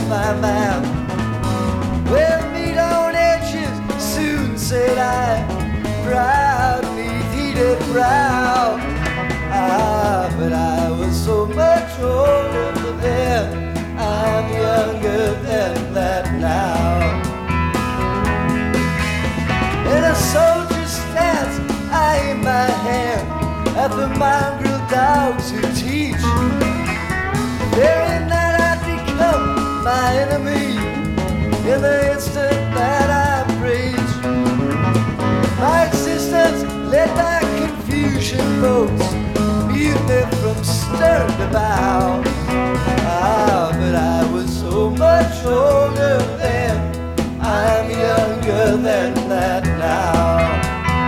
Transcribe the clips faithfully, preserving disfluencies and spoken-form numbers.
my mouth. Well, meat on edges, soon said I, proud beneath heated brow. Ah, but I was so much older then, I'm younger than that now. In a soldier's stance, I aim my hand at the mongrel dogs who teach. Fearing that I'd become my enemy in the instant that I preach. My existence led by confusion boats, mutiny from stern to bow. Ah, but I was so much older then, I'm younger than that now.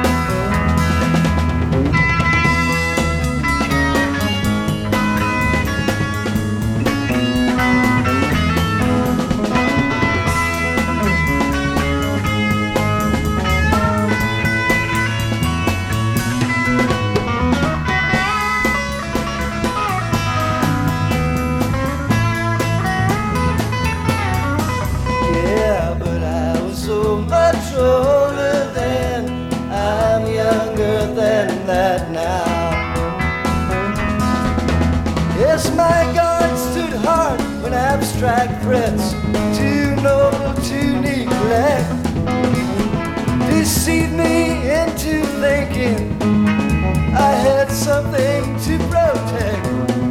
Older than, I'm younger than that now. Yes, my guard stood hard when abstract threats, too noble to neglect, deceived me into thinking I had something to protect.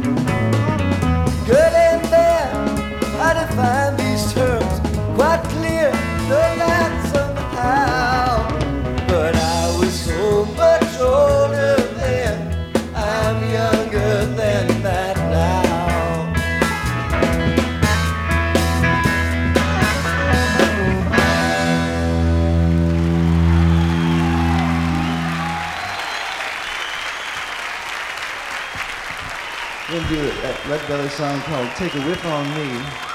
Good and bad, I define these terms quite clear, no lines on the how. But I was so much older then, I'm younger than that now. We're gonna do that Lead Belly song called Take a Whiff on Me.